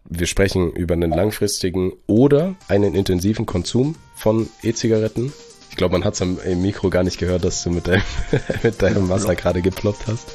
Wir sprechen über einen langfristigen oder einen intensiven Konsum von E-Zigaretten. Ich glaube, man hat es im Mikro gar nicht gehört, dass du mit deinem Wasser gerade geploppt hast.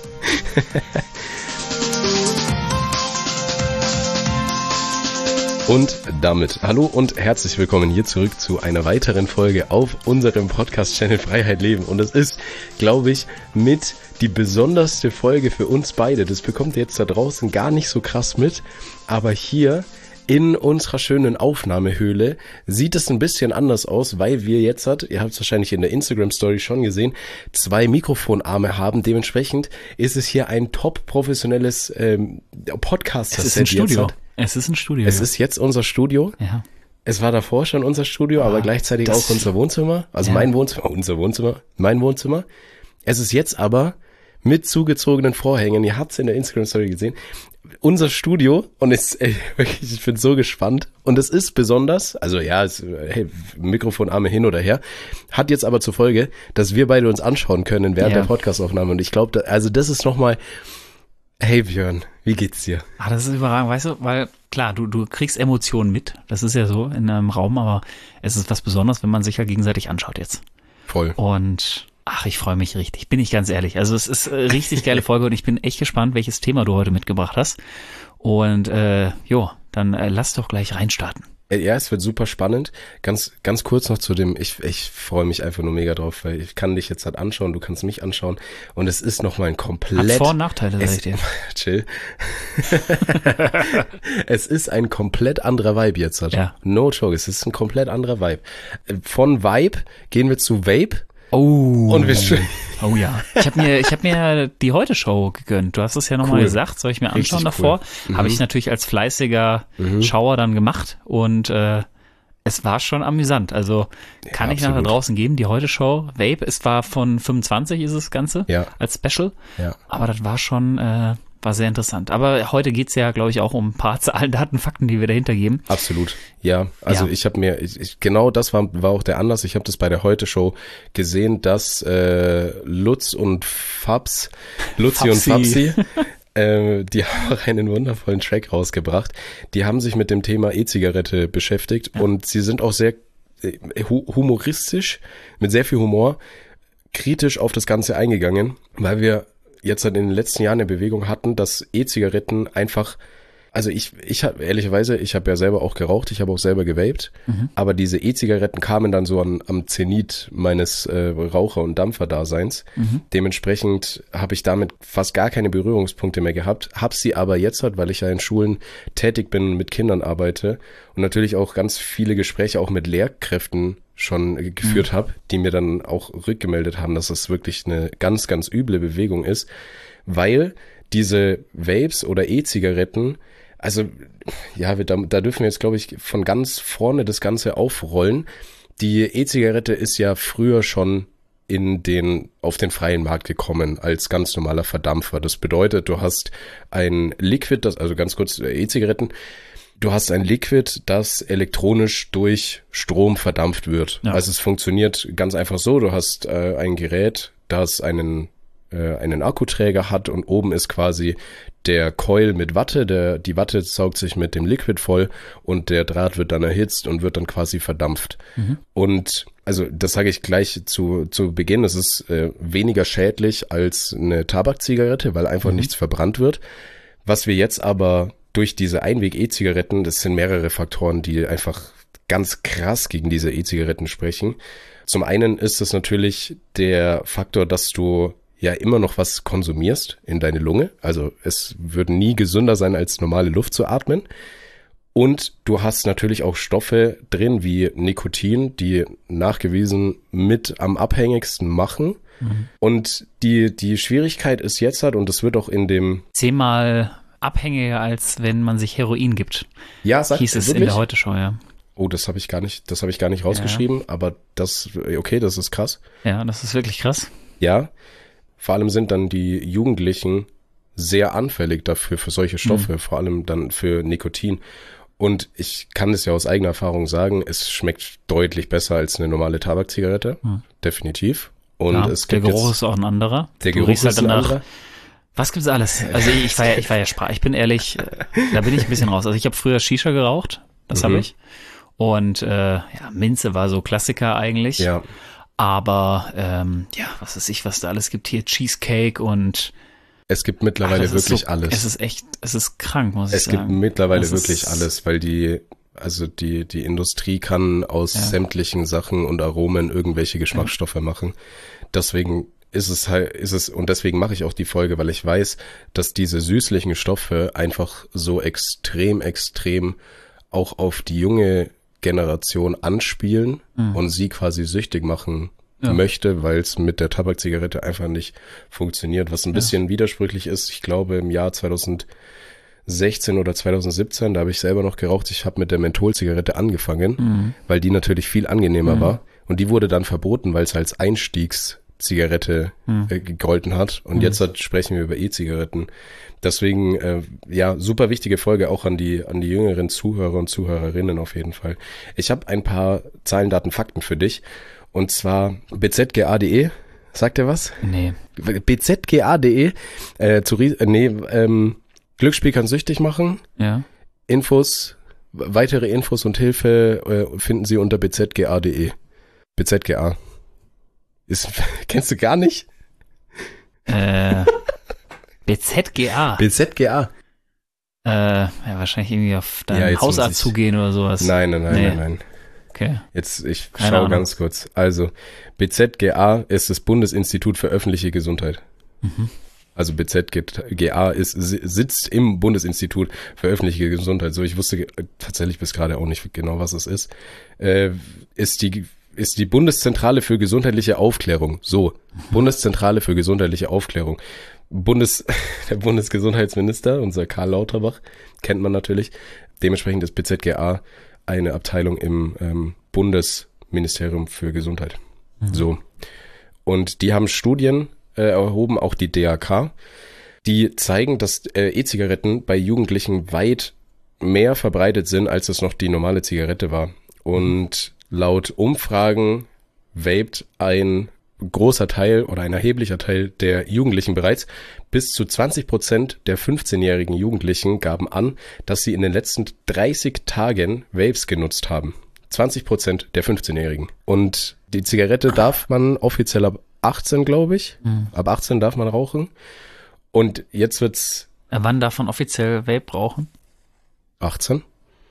Und damit hallo und herzlich willkommen hier zurück zu einer weiteren Folge auf unserem Podcast-Channel Freiheit Leben. Und es ist, glaube ich, mit die besonderste Folge für uns beide. Das bekommt ihr jetzt da draußen gar nicht so krass mit, aber hier in unserer schönen Aufnahmehöhle sieht es ein bisschen anders aus, weil wir jetzt, ihr habt es wahrscheinlich in der Instagram-Story schon gesehen, 2 Mikrofonarme haben. Dementsprechend ist es hier ein top professionelles Podcaster-Set. Es ist ein Studio. Es ist ein Studio. Es ist jetzt unser Studio. Ja. Es war davor schon unser Studio, aber gleichzeitig auch unser Wohnzimmer. Also mein Wohnzimmer. Es ist jetzt aber mit zugezogenen Vorhängen. Ihr habt es in der Instagram-Story gesehen. Unser Studio, und ich bin so gespannt, und es ist besonders, also ja, Mikrofonarme hin oder her, hat jetzt aber zur Folge, dass wir beide uns anschauen können während der Podcastaufnahme, und ich glaube, also das ist nochmal, hey Björn, wie geht's dir? Das ist überragend, weißt du, weil klar, du kriegst Emotionen mit, das ist ja so in einem Raum, aber es ist was Besonderes, wenn man sich ja gegenseitig anschaut jetzt. Voll. Und ich freue mich richtig, bin ich ganz ehrlich. Also es ist eine richtig geile Folge und ich bin echt gespannt, welches Thema du heute mitgebracht hast. Und dann lass doch gleich reinstarten. Ja, es wird super spannend. Ganz kurz noch zu dem, ich freue mich einfach nur mega drauf, weil ich kann dich jetzt halt anschauen, du kannst mich anschauen und es ist nochmal ein komplett... Hat Vor- und Nachteile, sag ich dir. Chill. Es ist ein komplett anderer Vibe jetzt halt. Ja. No joke, es ist ein komplett anderer Vibe. Von Vibe gehen wir zu Vape. Oh. Und oh ja. Ich hab mir die Heute-Show gegönnt. Du hast es ja nochmal gesagt, soll ich mir anschauen Richtig davor? Cool. Habe ich natürlich als fleißiger Schauer dann gemacht und es war schon amüsant. Also kann ich nachher draußen geben, die Heute-Show. Vape, es war von 25 ist das Ganze als Special. Ja. Aber das war schon... war sehr interessant. Aber heute geht's ja, glaube ich, auch um ein paar Zahlen, Daten, Fakten, die wir dahinter geben. Absolut, ja. Also ich habe mir, genau das war auch der Anlass. Ich habe das bei der Heute-Show gesehen, dass Lutzi und Fabsi, die haben auch einen wundervollen Track rausgebracht. Die haben sich mit dem Thema E-Zigarette beschäftigt und sie sind auch sehr humoristisch, mit sehr viel Humor, kritisch auf das Ganze eingegangen, weil wir jetzt halt in den letzten Jahren eine Bewegung hatten, dass E-Zigaretten einfach, also ich habe ehrlicherweise, ich habe ja selber auch geraucht, ich habe auch selber gewaped, aber diese E-Zigaretten kamen dann so am Zenit meines Raucher- und Dampfer-Daseins. Dementsprechend habe ich damit fast gar keine Berührungspunkte mehr gehabt, habe sie aber jetzt halt, weil ich ja in Schulen tätig bin, mit Kindern arbeite und natürlich auch ganz viele Gespräche auch mit Lehrkräften schon geführt habe, die mir dann auch rückgemeldet haben, dass das wirklich eine ganz, ganz üble Bewegung ist, weil diese Vapes oder E-Zigaretten, also ja, da dürfen wir jetzt, glaube ich, von ganz vorne das Ganze aufrollen. Die E-Zigarette ist ja früher schon auf den freien Markt gekommen als ganz normaler Verdampfer. Das bedeutet, du hast ein Liquid, also ganz kurz E-Zigaretten, du hast ein Liquid, das elektronisch durch Strom verdampft wird. Ja. Also es funktioniert ganz einfach so, du hast ein Gerät, das einen Akkuträger hat und oben ist quasi der Coil mit Watte, die Watte saugt sich mit dem Liquid voll und der Draht wird dann erhitzt und wird dann quasi verdampft. Und also das sage ich gleich zu Beginn, es ist weniger schädlich als eine Tabakzigarette, weil einfach nichts verbrannt wird. Was wir jetzt aber durch diese Einweg-E-Zigaretten, das sind mehrere Faktoren, die einfach ganz krass gegen diese E-Zigaretten sprechen. Zum einen ist es natürlich der Faktor, dass du ja immer noch was konsumierst in deine Lunge. Also es würde nie gesünder sein, als normale Luft zu atmen. Und du hast natürlich auch Stoffe drin wie Nikotin, die nachgewiesen mit am abhängigsten machen. Und die Schwierigkeit ist jetzt halt, und das wird auch in dem 10-mal abhängiger, als wenn man sich Heroin gibt. Ja, hieß es in der Heute-Show, ja. Oh, das habe ich gar nicht rausgeschrieben, aber das ist krass. Ja, das ist wirklich krass. Ja, vor allem sind dann die Jugendlichen sehr anfällig dafür, für solche Stoffe, vor allem dann für Nikotin. Und ich kann es ja aus eigener Erfahrung sagen, es schmeckt deutlich besser als eine normale Tabakzigarette, definitiv. Und ja, der Geruch ist auch ein anderer. Der Geruch ist ein anderer. Was gibt's alles? Also ich bin ehrlich, da bin ich ein bisschen raus. Also ich habe früher Shisha geraucht, das habe ich. Und Minze war so Klassiker eigentlich. Ja. Aber was weiß ich, was da alles gibt hier, Cheesecake und es gibt mittlerweile wirklich alles. Es ist krank, muss ich sagen. Es gibt mittlerweile wirklich alles, weil die Industrie kann aus sämtlichen Sachen und Aromen irgendwelche Geschmacksstoffe machen. Deswegen und deswegen mache ich auch die Folge, weil ich weiß, dass diese süßlichen Stoffe einfach so extrem auch auf die junge Generation anspielen und sie quasi süchtig machen möchte, weil es mit der Tabakzigarette einfach nicht funktioniert, was ein bisschen widersprüchlich ist. Ich glaube, im Jahr 2016 oder 2017, da habe ich selber noch geraucht, ich habe mit der Mentholzigarette angefangen, weil die natürlich viel angenehmer war und die wurde dann verboten, weil es als Einstiegszigarette gegolten hat und jetzt sprechen wir über E-Zigaretten. Deswegen, super wichtige Folge auch an die jüngeren Zuhörer und Zuhörerinnen auf jeden Fall. Ich habe ein paar Zahlen, Daten, Fakten für dich. Und zwar bzga.de. Sagt ihr was? Nee. bzga.de. Glücksspiel kann süchtig machen. Ja. Weitere Infos und Hilfe finden Sie unter bzga.de. BZGA. Kennst du gar nicht? BZGA. BZGA. Wahrscheinlich irgendwie auf deinen Hausarzt zugehen oder sowas. Nein. Okay. Jetzt, ich schaue ganz kurz. Also, BZGA ist das Bundesinstitut für öffentliche Gesundheit. Also BZGA sitzt im Bundesinstitut für öffentliche Gesundheit. So, ich wusste tatsächlich bis gerade auch nicht genau, was es ist. Ist die Bundeszentrale für gesundheitliche Aufklärung. So, Bundeszentrale für gesundheitliche Aufklärung. Der Bundesgesundheitsminister, unser Karl Lauterbach, kennt man natürlich. Dementsprechend ist BZGA eine Abteilung im Bundesministerium für Gesundheit. So. Und die haben Studien erhoben, auch die DAK, die zeigen, dass E-Zigaretten bei Jugendlichen weit mehr verbreitet sind, als es noch die normale Zigarette war. Und laut Umfragen vapet ein großer Teil oder ein erheblicher Teil der Jugendlichen bereits. Bis zu 20% der 15-jährigen Jugendlichen gaben an, dass sie in den letzten 30 Tagen Vapes genutzt haben. 20% der 15-Jährigen. Und die Zigarette darf man offiziell ab 18, glaube ich. Ab 18 darf man rauchen. Und jetzt wird's... Wann darf man offiziell Vape rauchen? 18.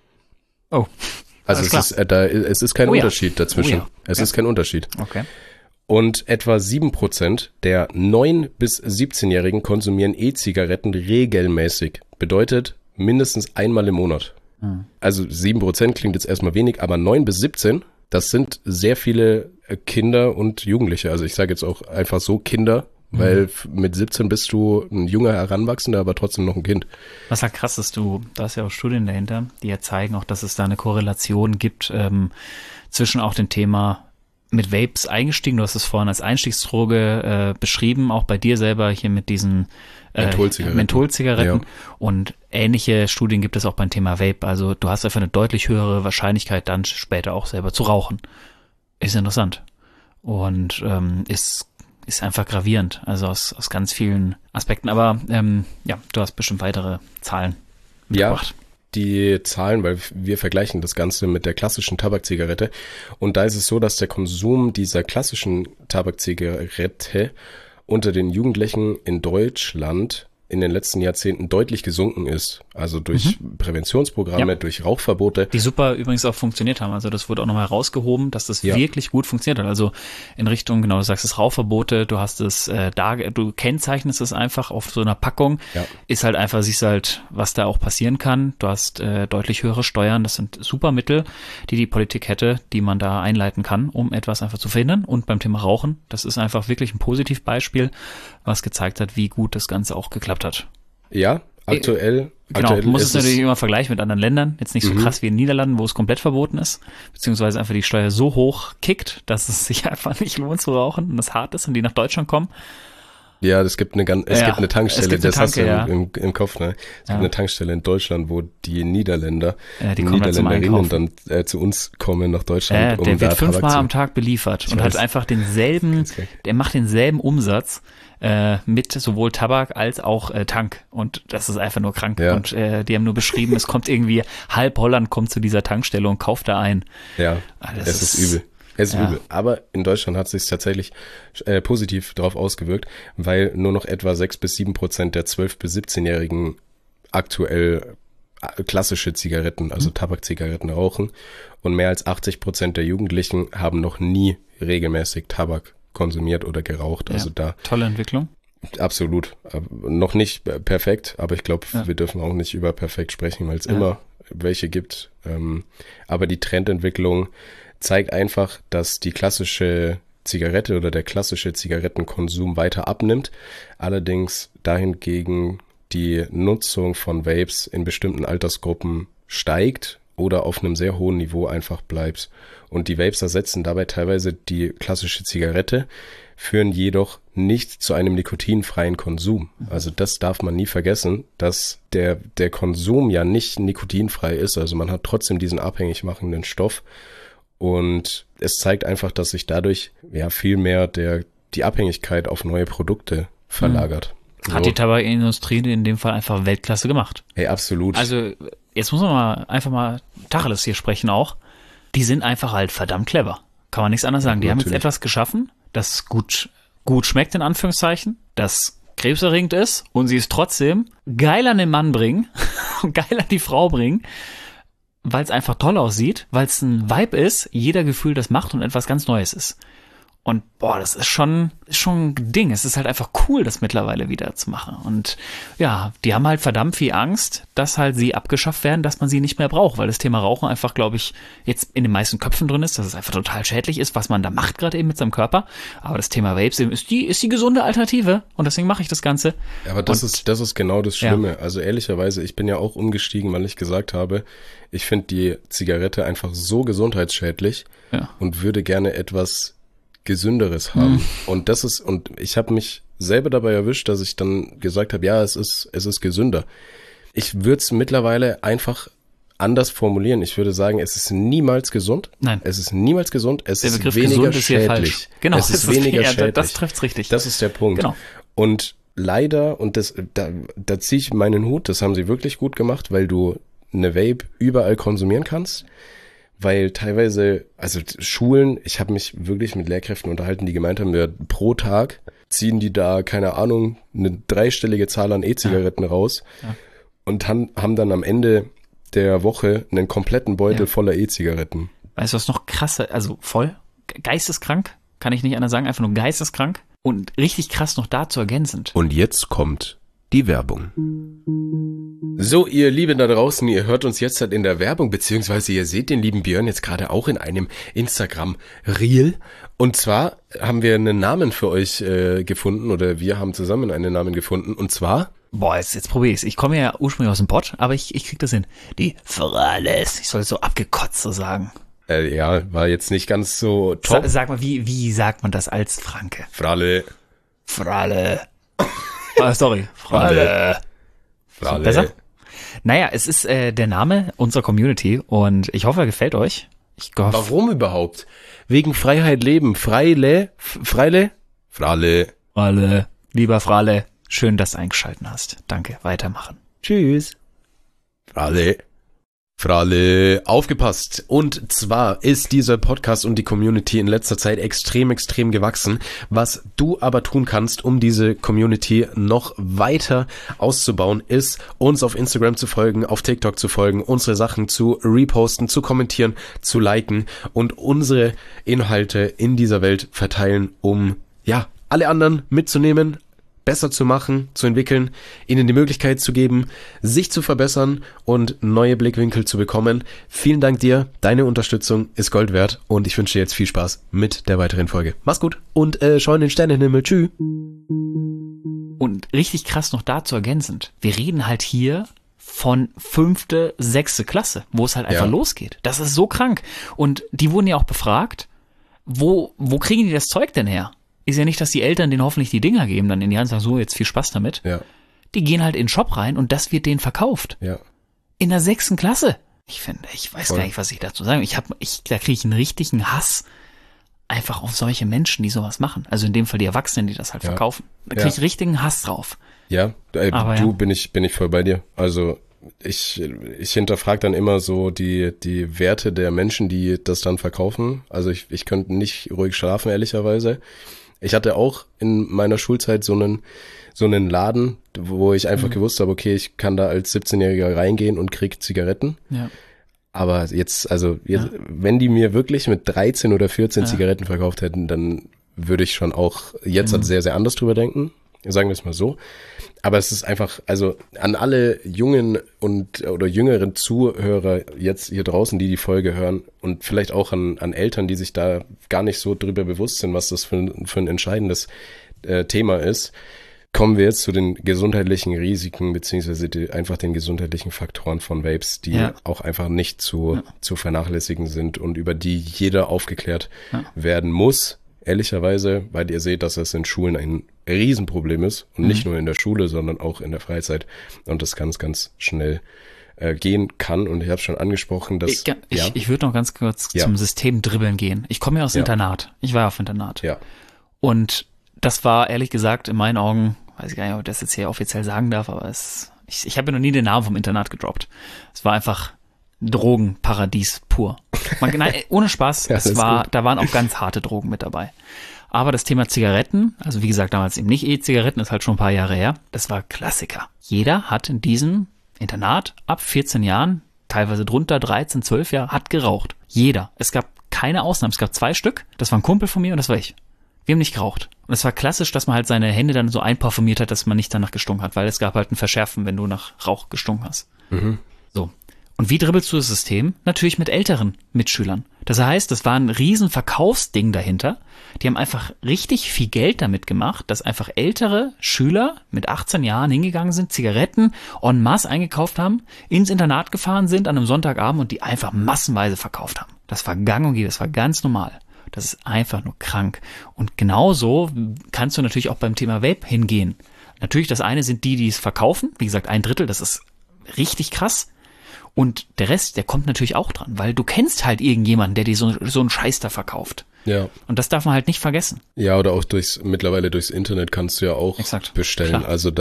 Oh. Also es ist kein Unterschied dazwischen. Oh ja. Es ist kein Unterschied. Okay. Und etwa 7% der 9- bis 17-Jährigen konsumieren E-Zigaretten regelmäßig. Bedeutet mindestens einmal im Monat. Also 7% klingt jetzt erstmal wenig, aber 9 bis 17, das sind sehr viele Kinder und Jugendliche. Also ich sage jetzt auch einfach so Kinder, weil mit 17 bist du ein junger Heranwachsender, aber trotzdem noch ein Kind. Was halt krass ist, da ist ja auch Studien dahinter, die ja zeigen auch, dass es da eine Korrelation gibt zwischen auch dem Thema mit Vapes eingestiegen. Du hast es vorhin als Einstiegsdroge beschrieben, auch bei dir selber hier mit diesen Mentholzigaretten. Ja. Und ähnliche Studien gibt es auch beim Thema Vape. Also du hast einfach eine deutlich höhere Wahrscheinlichkeit, dann später auch selber zu rauchen. Ist interessant. Und ist einfach gravierend, also aus ganz vielen Aspekten. Aber du hast bestimmt weitere Zahlen mitgebracht. Ja. Die Zahlen, weil wir vergleichen das Ganze mit der klassischen Tabakzigarette. Und da ist es so, dass der Konsum dieser klassischen Tabakzigarette unter den Jugendlichen in Deutschland in den letzten Jahrzehnten deutlich gesunken ist. Also durch Präventionsprogramme, durch Rauchverbote. Die super übrigens auch funktioniert haben. Also das wurde auch nochmal herausgehoben, dass das wirklich gut funktioniert hat. Also in Richtung, genau, du sagst es, Rauchverbote, du hast es du kennzeichnest es einfach auf so einer Packung. Ja. Ist halt einfach, siehst halt, was da auch passieren kann. Du hast deutlich höhere Steuern. Das sind super Mittel, die Politik hätte, die man da einleiten kann, um etwas einfach zu verhindern. Und beim Thema Rauchen, das ist einfach wirklich ein Positivbeispiel, was gezeigt hat, wie gut das Ganze auch geklappt hat. Ja, aktuell. Genau, man muss es natürlich immer vergleichen mit anderen Ländern. Jetzt nicht so krass wie in den Niederlanden, wo es komplett verboten ist, beziehungsweise einfach die Steuer so hoch kickt, dass es sich einfach nicht lohnt zu rauchen und es hart ist und die nach Deutschland kommen. Ja, es gibt eine Tankstelle, das hast du im Kopf, ne? Es gibt eine Tankstelle in Deutschland, wo die Niederländer, die Niederländerinnen dann zu uns kommen nach Deutschland. Der wird 5-mal am Tag beliefert und hat einfach der macht denselben Umsatz mit sowohl Tabak als auch Tank. Und das ist einfach nur krank. Ja. Und die haben nur beschrieben, es kommt irgendwie, halb Holland kommt zu dieser Tankstelle und kauft da ein. Ja, es ist übel. Es ist übel. Aber in Deutschland hat es sich tatsächlich positiv darauf ausgewirkt, weil nur noch etwa 6-7% der 12- bis 17-Jährigen aktuell klassische Zigaretten, also Tabakzigaretten rauchen. Und mehr als 80% der Jugendlichen haben noch nie regelmäßig Tabak konsumiert oder geraucht. Also da tolle Entwicklung. Absolut. Noch nicht perfekt, aber ich glaube, wir dürfen auch nicht über perfekt sprechen, weil es immer welche gibt. Aber die Trendentwicklung zeigt einfach, dass die klassische Zigarette oder der klassische Zigarettenkonsum weiter abnimmt. Allerdings dahingegen die Nutzung von Vapes in bestimmten Altersgruppen steigt oder auf einem sehr hohen Niveau einfach bleibt. Und die Vapes ersetzen dabei teilweise die klassische Zigarette, führen jedoch nicht zu einem nikotinfreien Konsum. Also das darf man nie vergessen, dass der Konsum ja nicht nikotinfrei ist. Also man hat trotzdem diesen abhängig machenden Stoff. Und es zeigt einfach, dass sich dadurch viel mehr die Abhängigkeit auf neue Produkte verlagert. Hat die Tabakindustrie in dem Fall einfach Weltklasse gemacht. Hey, absolut. Also jetzt muss man einfach mal Tacheles hier sprechen auch. Die sind einfach halt verdammt clever. Kann man nichts anderes sagen. Die haben jetzt etwas geschaffen, das gut schmeckt, in Anführungszeichen, das krebserregend ist und sie es trotzdem geil an den Mann bringen und geil an die Frau bringen, weil es einfach toll aussieht, weil es ein Vibe ist, jeder Gefühl das macht und etwas ganz Neues ist. Und das ist schon ein Ding. Es ist halt einfach cool, das mittlerweile wieder zu machen. Und ja, die haben halt verdammt viel Angst, dass halt sie abgeschafft werden, dass man sie nicht mehr braucht, weil das Thema Rauchen einfach, glaube ich, jetzt in den meisten Köpfen drin ist, dass es einfach total schädlich ist, was man da macht gerade eben mit seinem Körper. Aber das Thema Vapes eben ist die gesunde Alternative und deswegen mache ich das Ganze. Ja, aber das ist genau das Schlimme. Ja. Also ehrlicherweise, ich bin ja auch umgestiegen, weil ich gesagt habe, ich finde die Zigarette einfach so gesundheitsschädlich und würde gerne etwas Gesünderes haben. Und ich habe mich selber dabei erwischt, dass ich dann gesagt habe, es ist gesünder. Ich würde es mittlerweile einfach anders formulieren. Ich würde sagen, es ist niemals gesund. Nein. Es ist niemals gesund. Es ist Begriff weniger ist schädlich. Genau. Es ist weniger schädlich. Das trifft's richtig. Das ist der Punkt. Genau. Und leider, und da ziehe ich meinen Hut, das haben sie wirklich gut gemacht, weil du eine Vape überall konsumieren kannst. Weil teilweise, also Schulen, ich habe mich wirklich mit Lehrkräften unterhalten, die gemeint haben, pro Tag ziehen die da, keine Ahnung, eine 3-stellige Zahl an E-Zigaretten raus und haben dann am Ende der Woche einen kompletten Beutel voller E-Zigaretten. Weißt du, was noch krasser, also voll geisteskrank, kann ich nicht anders sagen, einfach nur geisteskrank und richtig krass noch dazu ergänzend. Und jetzt kommt die Werbung. So, ihr Lieben da draußen, ihr hört uns jetzt halt in der Werbung, beziehungsweise ihr seht den lieben Björn jetzt gerade auch in einem Instagram-Reel. Und zwar haben wir einen Namen für euch gefunden, oder wir haben zusammen einen Namen gefunden, und zwar... Jetzt probier ich's. Ich komme ja ursprünglich aus dem Pott, aber ich krieg das hin. Die Frales. Ich soll es so abgekotzt so sagen. War jetzt nicht ganz so top. Sag mal, wie sagt man das als Franke? Frale. Sorry. Frale. Besser? Naja, es ist der Name unserer Community und ich hoffe, er gefällt euch. Warum überhaupt? Wegen Freiheit leben. Freile. Lieber Frale, schön, dass du eingeschalten hast. Danke, weitermachen. Tschüss. Frale, aufgepasst. Und zwar ist dieser Podcast und die Community in letzter Zeit extrem gewachsen. Was du aber tun kannst, um diese Community noch weiter auszubauen, ist, uns auf Instagram zu folgen, auf TikTok zu folgen, unsere Sachen zu reposten, zu kommentieren, zu liken und unsere Inhalte in dieser Welt verteilen, um alle anderen mitzunehmen, besser zu machen, zu entwickeln, ihnen die Möglichkeit zu geben, sich zu verbessern und neue Blickwinkel zu bekommen. Vielen Dank dir, deine Unterstützung ist Gold wert und ich wünsche dir jetzt viel Spaß mit der weiteren Folge. Mach's gut und schau in den Sternenhimmel. Tschüss. Und richtig krass noch dazu ergänzend, wir reden halt hier von 5., 6. Klasse, wo es halt einfach losgeht. Das ist so krank. Und die wurden ja auch befragt, wo kriegen die das Zeug denn her? ist ja nicht, dass die Eltern denen hoffentlich die Dinger geben, dann in die Hand sagen, so, jetzt viel Spaß damit. Ja. Die gehen halt in den Shop rein und das wird denen verkauft. Ja. In der 6. Klasse. Ich weiß gar nicht, was ich dazu sagen. Da kriege ich einen richtigen Hass einfach auf solche Menschen, die sowas machen. Also in dem Fall die Erwachsenen, die das halt verkaufen. Da kriege ich richtigen Hass drauf. Ja, bin ich voll bei dir. Also ich hinterfrage dann immer so die Werte der Menschen, die das dann verkaufen. Also ich könnte nicht ruhig schlafen, ehrlicherweise. Ich hatte auch in meiner Schulzeit so einen Laden, wo ich einfach gewusst habe, okay, ich kann da als 17-Jähriger reingehen und krieg Zigaretten. Ja. Aber jetzt, wenn die mir wirklich mit 13 oder 14 Zigaretten verkauft hätten, dann würde ich schon auch jetzt sehr, sehr anders drüber denken. Sagen wir es mal so. Aber es ist einfach, also an alle jungen oder jüngeren Zuhörer jetzt hier draußen, die Folge hören und vielleicht auch an Eltern, die sich da gar nicht so drüber bewusst sind, was das für ein entscheidendes Thema ist, kommen wir jetzt zu den gesundheitlichen Risiken beziehungsweise einfach den gesundheitlichen Faktoren von Vapes, die auch einfach nicht zu vernachlässigen sind und über die jeder aufgeklärt werden muss. Ehrlicherweise, weil ihr seht, dass es in Schulen ein Riesenproblem ist und nicht nur in der Schule, sondern auch in der Freizeit und das ganz, ganz schnell gehen kann. Und ich habe schon angesprochen, dass... Ich würde noch ganz kurz zum System dribbeln gehen. Ich komme ja aus Internat. Ich war auf Internat. Ja. Und das war ehrlich gesagt in meinen Augen, weiß ich gar nicht, ob ich das jetzt hier offiziell sagen darf, aber ich habe ja noch nie den Namen vom Internat gedroppt. Es war einfach Drogenparadies pur. Nein, ohne Spaß, da waren auch ganz harte Drogen mit dabei. Aber das Thema Zigaretten, also wie gesagt, damals eben nicht E-Zigaretten, ist halt schon ein paar Jahre her, das war Klassiker. Jeder hat in diesem Internat ab 14 Jahren, teilweise drunter 13, 12 Jahre, hat geraucht. Jeder. Es gab keine Ausnahmen. Es gab 2 Stück. Das war ein Kumpel von mir und das war ich. Wir haben nicht geraucht. Und es war klassisch, dass man halt seine Hände dann so einparfümiert hat, dass man nicht danach gestunken hat, weil es gab halt ein Verschärfen, wenn du nach Rauch gestunken hast. So. Und wie dribbelst du das System? Natürlich mit älteren Mitschülern. Das heißt, das war ein riesen Verkaufsding dahinter. Die haben einfach richtig viel Geld damit gemacht, dass einfach ältere Schüler mit 18 Jahren hingegangen sind, Zigaretten en masse eingekauft haben, ins Internat gefahren sind an einem Sonntagabend und die einfach massenweise verkauft haben. Das war gang und gäbe, das war ganz normal. Das ist einfach nur krank. Und genauso kannst du natürlich auch beim Thema Vape hingehen. Natürlich, das eine sind die es verkaufen. Wie gesagt, 1/3, das ist richtig krass. Und der Rest, der kommt natürlich auch dran, weil du kennst halt irgendjemanden, der dir so einen Scheiß da verkauft. Ja. Und das darf man halt nicht vergessen. Ja, oder auch mittlerweile durchs Internet kannst du ja auch bestellen. Klar. Also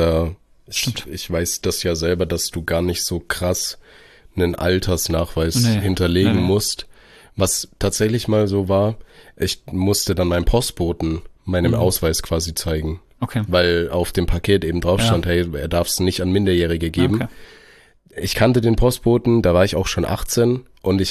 ich weiß das ja selber, dass du gar nicht so krass einen Altersnachweis hinterlegen musst. Was tatsächlich mal so war, ich musste dann meinem Postboten meinen Ausweis quasi zeigen. Okay. Weil auf dem Paket eben drauf stand, hey, er darf es nicht an Minderjährige geben. Okay. Ich kannte den Postboten, da war ich auch schon 18 und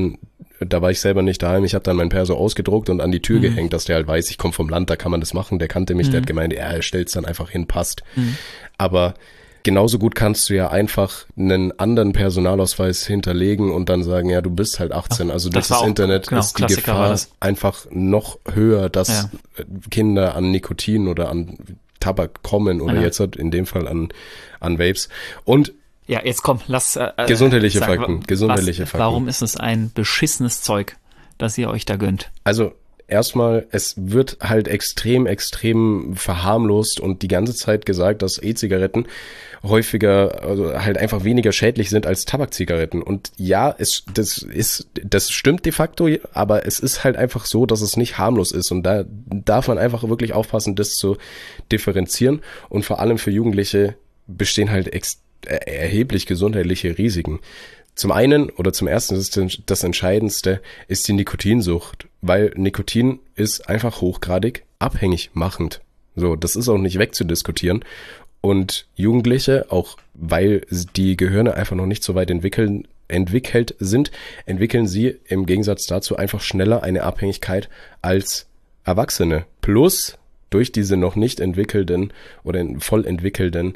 da war ich selber nicht daheim, ich habe dann mein Perso ausgedruckt und an die Tür gehängt, dass der halt weiß, ich komme vom Land, da kann man das machen. Der kannte mich, der hat gemeint, er stellt's dann einfach hin, passt. Aber genauso gut kannst du ja einfach einen anderen Personalausweis hinterlegen und dann sagen, ja, du bist halt 18. Also durch das Internet ist die Gefahr einfach noch höher, dass Kinder an Nikotin oder an Tabak kommen oder jetzt halt in dem Fall an Vapes. Und ja, jetzt komm, lass gesundheitliche Fakten. Warum ist es ein beschissenes Zeug, das ihr euch da gönnt? Also erstmal, es wird halt extrem, extrem verharmlost und die ganze Zeit gesagt, dass E-Zigaretten häufiger, also halt einfach weniger schädlich sind als Tabakzigaretten. Und ja, das stimmt de facto, aber es ist halt einfach so, dass es nicht harmlos ist. Und da darf man einfach wirklich aufpassen, das zu differenzieren. Und vor allem für Jugendliche bestehen halt erheblich gesundheitliche Risiken. Zum einen oder zum ersten ist das Entscheidendste ist die Nikotinsucht, weil Nikotin ist einfach hochgradig abhängig machend. So, das ist auch nicht wegzudiskutieren. Und Jugendliche, auch weil die Gehirne einfach noch nicht so weit entwickelt sind, entwickeln sie im Gegensatz dazu einfach schneller eine Abhängigkeit als Erwachsene. Plus durch diese noch nicht entwickelten oder voll entwickelten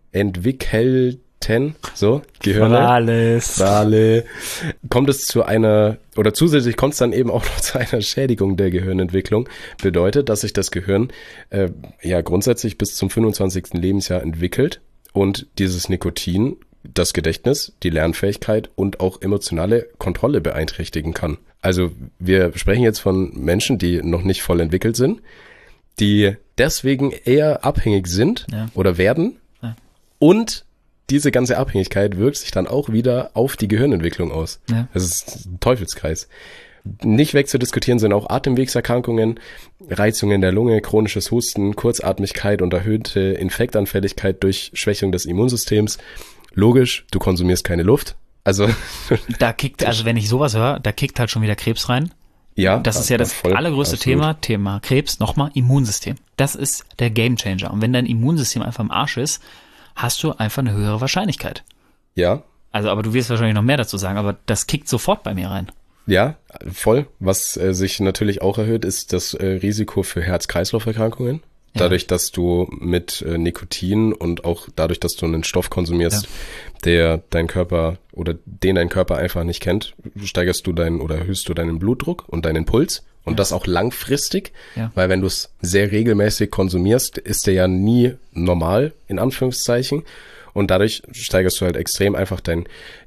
Gehirne, kommt es zu einer, oder zusätzlich kommt es dann eben auch noch zu einer Schädigung der Gehirnentwicklung. Bedeutet, dass sich das Gehirn grundsätzlich bis zum 25. Lebensjahr entwickelt und dieses Nikotin das Gedächtnis, die Lernfähigkeit und auch emotionale Kontrolle beeinträchtigen kann. Also wir sprechen jetzt von Menschen, die noch nicht voll entwickelt sind, die deswegen eher abhängig sind oder werden. Ja. Und diese ganze Abhängigkeit wirkt sich dann auch wieder auf die Gehirnentwicklung aus. Ja. Das ist ein Teufelskreis. Nicht wegzudiskutieren sind auch Atemwegserkrankungen, Reizungen der Lunge, chronisches Husten, Kurzatmigkeit und erhöhte Infektanfälligkeit durch Schwächung des Immunsystems. Logisch, du konsumierst keine Luft. Also wenn ich sowas höre, da kickt halt schon wieder Krebs rein. Ja. Das ist ja das allergrößte Thema Krebs, nochmal Immunsystem. Das ist der Gamechanger. Und wenn dein Immunsystem einfach im Arsch ist, hast du einfach eine höhere Wahrscheinlichkeit. Ja. Also, aber du wirst wahrscheinlich noch mehr dazu sagen, aber das kickt sofort bei mir rein. Ja, voll. Was sich natürlich auch erhöht, ist das Risiko für Herz-Kreislauf-Erkrankungen. Ja. Dadurch, dass du mit Nikotin und auch dadurch, dass du einen Stoff konsumierst, den dein Körper einfach nicht kennt, erhöhst du deinen Blutdruck und deinen Puls. Und das auch langfristig, weil wenn du es sehr regelmäßig konsumierst, ist der ja nie normal, in Anführungszeichen. Und dadurch steigerst du halt extrem einfach dein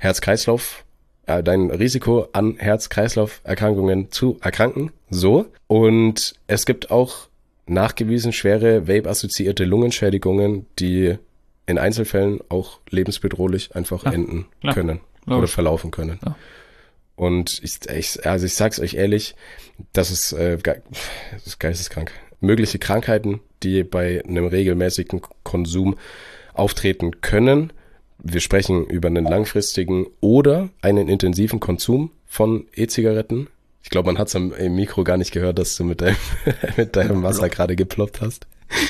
Risiko an Herz-Kreislauf-Erkrankungen zu erkranken. So. Und es gibt auch nachgewiesen schwere Vape-assoziierte Lungenschädigungen, die in Einzelfällen auch lebensbedrohlich einfach enden können oder verlaufen können. Ja. Und ich sag's euch ehrlich, das ist geisteskrank. Mögliche Krankheiten, die bei einem regelmäßigen Konsum auftreten können. Wir sprechen über einen langfristigen oder einen intensiven Konsum von E-Zigaretten. Ich glaube, man hat's am Mikro gar nicht gehört, dass du mit deinem Wasser gerade geploppt hast.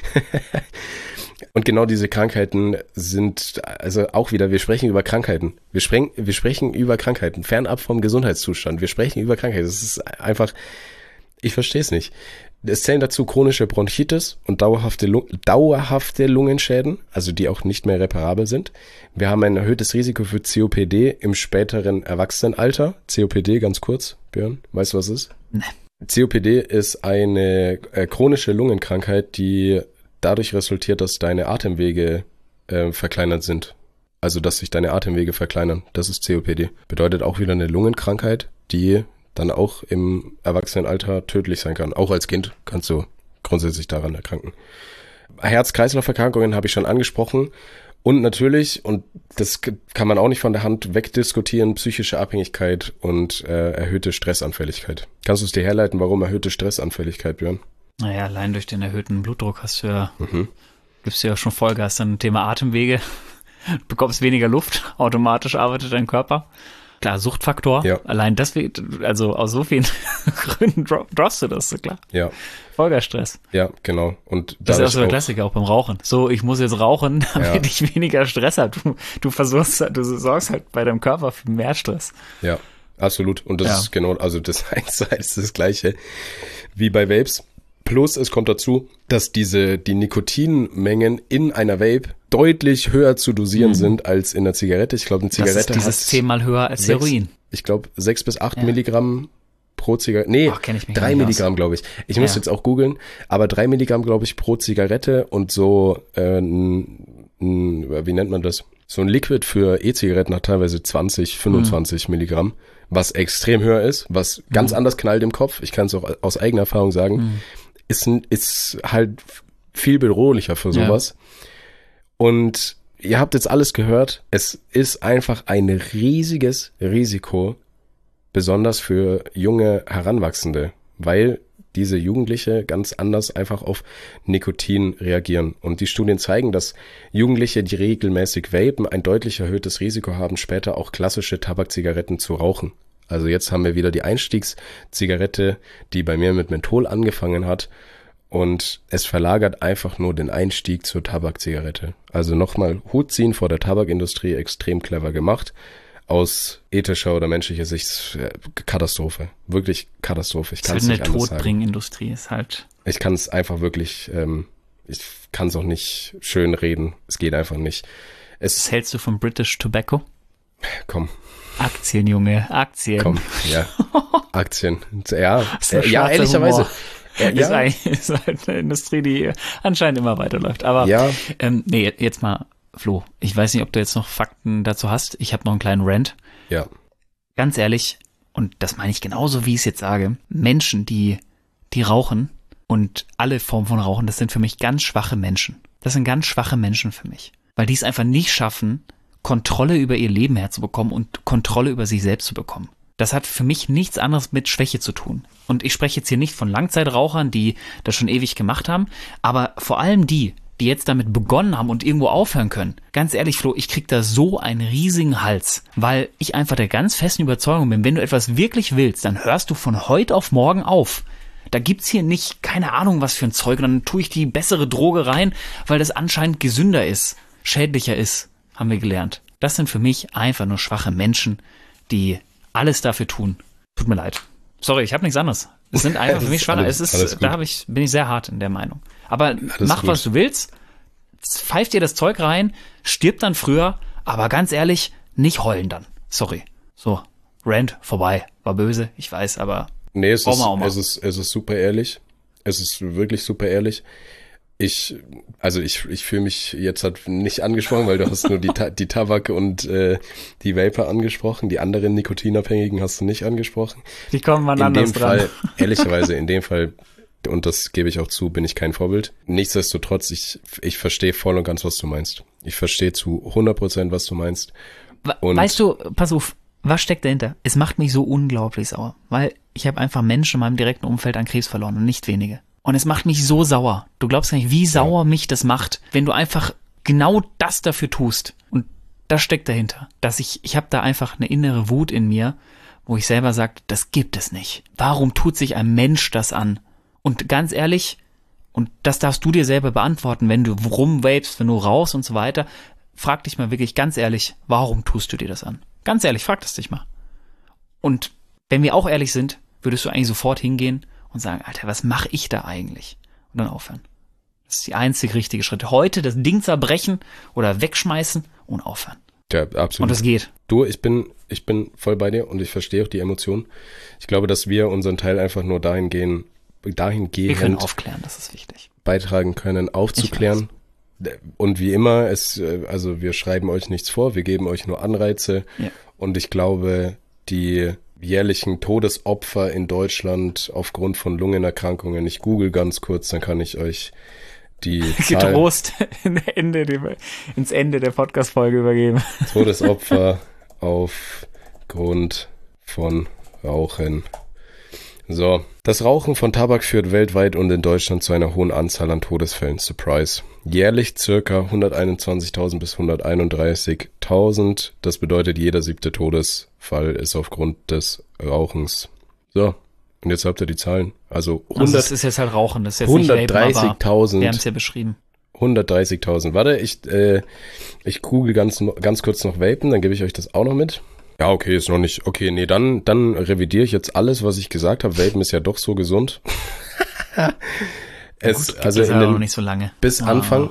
Und genau diese Krankheiten sind, also auch wieder, wir sprechen über Krankheiten. Wir sprechen über Krankheiten, fernab vom Gesundheitszustand. Wir sprechen über Krankheiten. Das ist einfach, ich verstehe es nicht. Es zählen dazu chronische Bronchitis und dauerhafte Lungenschäden, also die auch nicht mehr reparabel sind. Wir haben ein erhöhtes Risiko für COPD im späteren Erwachsenenalter. COPD, ganz kurz, Björn, weißt du, was es ist? Nee. COPD ist eine chronische Lungenkrankheit, die dadurch resultiert, dass deine Atemwege verkleinert sind. Also, dass sich deine Atemwege verkleinern. Das ist COPD. Bedeutet auch wieder eine Lungenkrankheit, die dann auch im Erwachsenenalter tödlich sein kann. Auch als Kind kannst du grundsätzlich daran erkranken. Herz-Kreislauf-Erkrankungen habe ich schon angesprochen. Und natürlich, und das kann man auch nicht von der Hand wegdiskutieren, psychische Abhängigkeit und erhöhte Stressanfälligkeit. Kannst du es dir herleiten, warum erhöhte Stressanfälligkeit, Björn? Naja, allein durch den erhöhten Blutdruck gibst du ja schon Vollgas dann Thema Atemwege. Du bekommst weniger Luft, automatisch arbeitet dein Körper. Klar, Suchtfaktor. Ja. Allein deswegen, also aus so vielen Gründen droppst du das, so klar. Ja. Vollgasstress. Ja, genau. Und das ist auch so der Klassiker, auch beim Rauchen. So, ich muss jetzt rauchen, damit ich weniger Stress habe. Du sorgst halt bei deinem Körper für mehr Stress. Ja, absolut. Und das ist genau, also das 1:1 ist das Gleiche wie bei Vapes. Plus, es kommt dazu, dass die Nikotinmengen in einer Vape deutlich höher zu dosieren sind als in der Zigarette. Ich glaube, eine Zigarette das ist dieses 10-mal höher als Heroin. Ich glaube, 6 bis 8 Milligramm pro Zigarette. Nee, 3 Milligramm, glaube ich. Ich muss jetzt auch googeln, aber 3 Milligramm, glaube ich, pro Zigarette und so, wie nennt man das? So ein Liquid für E-Zigaretten hat teilweise 20, 25 Milligramm, was extrem höher ist, was ganz anders knallt im Kopf. Ich kann es auch aus eigener Erfahrung sagen. Ist halt viel bedrohlicher für sowas. Und ihr habt jetzt alles gehört. Es ist einfach ein riesiges Risiko, besonders für junge Heranwachsende, weil diese Jugendliche ganz anders einfach auf Nikotin reagieren. Und die Studien zeigen, dass Jugendliche, die regelmäßig vapen, ein deutlich erhöhtes Risiko haben, später auch klassische Tabakzigaretten zu rauchen. Also jetzt haben wir wieder die Einstiegszigarette, die bei mir mit Menthol angefangen hat. Und es verlagert einfach nur den Einstieg zur Tabakzigarette. Also nochmal Hut ziehen vor der Tabakindustrie, extrem clever gemacht. Aus ethischer oder menschlicher Sicht Katastrophe. Wirklich Katastrophe. Ich kann es nicht anders sagen. Eine Todbringindustrie ist halt. Ich kann es einfach wirklich, ich kann es auch nicht schön reden. Es geht einfach nicht. Was hältst du von British Tobacco? Komm. Aktien, Junge, Aktien. Komm, ja. Aktien. Ja, ehrlicherweise. Ist halt eine Industrie, die anscheinend immer weiterläuft. Aber nee, jetzt mal, Flo, ich weiß nicht, ob du jetzt noch Fakten dazu hast. Ich habe noch einen kleinen Rant. Ja. Ganz ehrlich, und das meine ich genauso, wie ich es jetzt sage, Menschen, die rauchen und alle Formen von Rauchen, das sind für mich ganz schwache Menschen. Das sind ganz schwache Menschen für mich. Weil die es einfach nicht schaffen, Kontrolle über ihr Leben herzubekommen und Kontrolle über sich selbst zu bekommen. Das hat für mich nichts anderes mit Schwäche zu tun. Und ich spreche jetzt hier nicht von Langzeitrauchern, die das schon ewig gemacht haben, aber vor allem die jetzt damit begonnen haben und irgendwo aufhören können. Ganz ehrlich, Flo, ich krieg da so einen riesigen Hals, weil ich einfach der ganz festen Überzeugung bin, wenn du etwas wirklich willst, dann hörst du von heute auf morgen auf. Da gibt's hier nicht, keine Ahnung, was für ein Zeug, und dann tue ich die bessere Droge rein, weil das anscheinend gesünder ist, schädlicher ist, haben wir gelernt. Das sind für mich einfach nur schwache Menschen, die alles dafür tun. Tut mir leid. Sorry, ich habe nichts anderes. Es sind einfach für mich schwache. Bin ich sehr hart in der Meinung. Aber mach, was du willst, pfeif dir das Zeug rein, stirb dann früher, aber ganz ehrlich, nicht heulen dann. Sorry. So, Rant vorbei. War böse, ich weiß, aber nee, es ist super ehrlich. Es ist wirklich super ehrlich. Ich fühle mich jetzt halt nicht angesprochen, weil du hast nur die Tabak und die Vapor angesprochen. Die anderen Nikotinabhängigen hast du nicht angesprochen. Die kommen mal anders dran. In dem Fall, ehrlicherweise, in dem Fall, und das gebe ich auch zu, bin ich kein Vorbild. Nichtsdestotrotz, ich verstehe voll und ganz, was du meinst. Ich verstehe zu 100%, was du meinst. Und weißt du, pass auf, was steckt dahinter? Es macht mich so unglaublich sauer, weil ich habe einfach Menschen in meinem direkten Umfeld an Krebs verloren und nicht wenige. Und es macht mich so sauer. Du glaubst gar nicht, wie sauer mich das macht, wenn du einfach genau das dafür tust. Und das steckt dahinter. Dass ich habe da einfach eine innere Wut in mir, wo ich selber sage, das gibt es nicht. Warum tut sich ein Mensch das an? Und ganz ehrlich, und das darfst du dir selber beantworten, wenn du rumvapest, wenn du rauchst und so weiter, frag dich mal wirklich ganz ehrlich, warum tust du dir das an? Ganz ehrlich, frag das dich mal. Und wenn wir auch ehrlich sind, würdest du eigentlich sofort hingehen und sagen, Alter, was mache ich da eigentlich? Und dann aufhören. Das ist die einzig richtige Schritte. Heute das Ding zerbrechen oder wegschmeißen und aufhören. Ja, absolut. Und das geht. Du, ich bin voll bei dir und ich verstehe auch die Emotionen. Ich glaube, dass wir unseren Teil einfach nur dahingehend wir können aufklären, das ist wichtig. Beitragen können, aufzuklären. Und wie immer, also wir schreiben euch nichts vor, wir geben euch nur Anreize. Ja. Und ich glaube, die jährlichen Todesopfer in Deutschland aufgrund von Lungenerkrankungen, ich google ganz kurz, dann kann ich euch die Zahlen getrost ins Ende der Podcast-Folge übergeben. Todesopfer aufgrund von Rauchen. So, das Rauchen von Tabak führt weltweit und in Deutschland zu einer hohen Anzahl an Todesfällen. Surprise. Jährlich circa 121.000 bis 131.000. Das bedeutet, jeder 7. Todesfall ist aufgrund des Rauchens. So, und jetzt habt ihr die Zahlen. Also das ist jetzt halt Rauchen, das ist jetzt 130.000. Wir haben es ja beschrieben. 130.000. Warte, ich google ganz kurz noch Vapen, dann gebe ich euch das auch noch mit. Ja, okay, ist noch nicht. Okay, nee, dann revidiere ich jetzt alles, was ich gesagt habe. Vapen ist ja doch so gesund. Also noch nicht so lange. Bis Anfang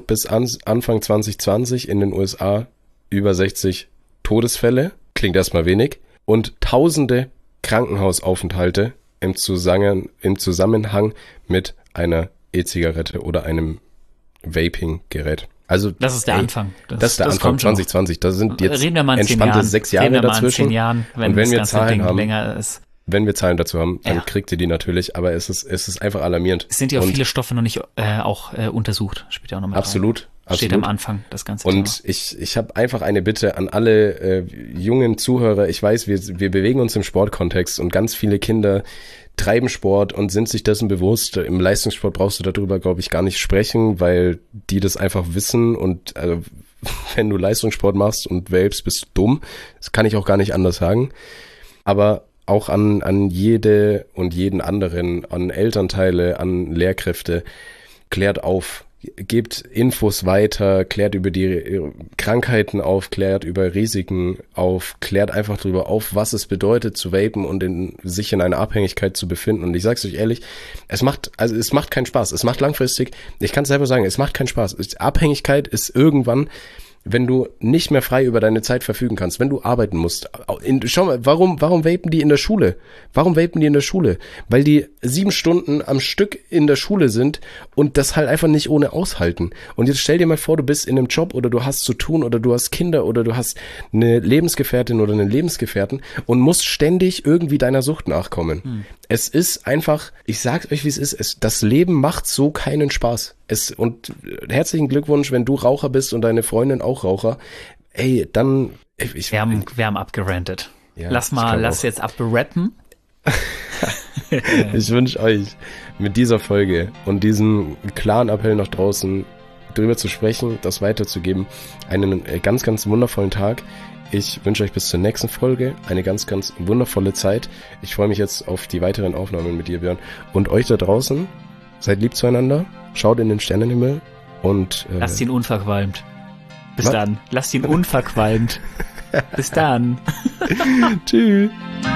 2020 in den USA über 60 Todesfälle. Klingt erstmal wenig. Und tausende Krankenhausaufenthalte im Zusammenhang mit einer E-Zigarette oder einem Vaping-Gerät. Also, das ist der Anfang. Das ist der Anfang 2020. Da sind jetzt entspannte 6 Jahre dazwischen. Und wenn wir Zahlen haben, wenn wir Zahlen dazu haben, dann kriegt ihr die natürlich. Aber es ist einfach alarmierend. Es sind ja auch viele Stoffe noch nicht untersucht. Spielt ja auch noch mal absolut. Rein. Steht am Anfang das ganze Thema. Und ich habe einfach eine Bitte an alle jungen Zuhörer. Ich weiß, wir bewegen uns im Sportkontext und ganz viele Kinder treiben Sport und sind sich dessen bewusst. Im Leistungssport brauchst du darüber, glaube ich, gar nicht sprechen, weil die das einfach wissen. Und wenn du Leistungssport machst und vapest, bist du dumm. Das kann ich auch gar nicht anders sagen. Aber auch an jede und jeden anderen, an Elternteile, an Lehrkräfte, klärt auf. Gebt Infos weiter, klärt über die Krankheiten auf, klärt über Risiken auf, klärt einfach darüber auf, was es bedeutet zu vapen und sich in einer Abhängigkeit zu befinden. Und ich sag's euch ehrlich, es macht keinen Spaß. Es macht langfristig, ich kann es selber sagen, es macht keinen Spaß. Abhängigkeit ist irgendwann, wenn du nicht mehr frei über deine Zeit verfügen kannst, wenn du arbeiten musst. Schau mal, warum vapen die in der Schule? Warum vapen die in der Schule? Weil die 7 Stunden am Stück in der Schule sind und das halt einfach nicht ohne aushalten. Und jetzt stell dir mal vor, du bist in einem Job oder du hast zu tun oder du hast Kinder oder du hast eine Lebensgefährtin oder einen Lebensgefährten und musst ständig irgendwie deiner Sucht nachkommen. Es ist einfach, ich sag's euch, wie es ist, das Leben macht so keinen Spaß. Und herzlichen Glückwunsch, wenn du Raucher bist und deine Freundin auch Raucher. Ey, dann... Wir haben abgerantet. Ja, lass jetzt abrappen. Ich wünsche euch mit dieser Folge und diesem klaren Appell nach draußen drüber zu sprechen, das weiterzugeben, einen ganz, ganz wundervollen Tag. Ich wünsche euch bis zur nächsten Folge eine ganz, ganz wundervolle Zeit. Ich freue mich jetzt auf die weiteren Aufnahmen mit dir, Björn. Und euch da draußen, seid lieb zueinander, schaut in den Sternenhimmel und... Lasst ihn unverqualmt. Bis dann. Lasst ihn unverqualmt. Bis dann. Tschüss.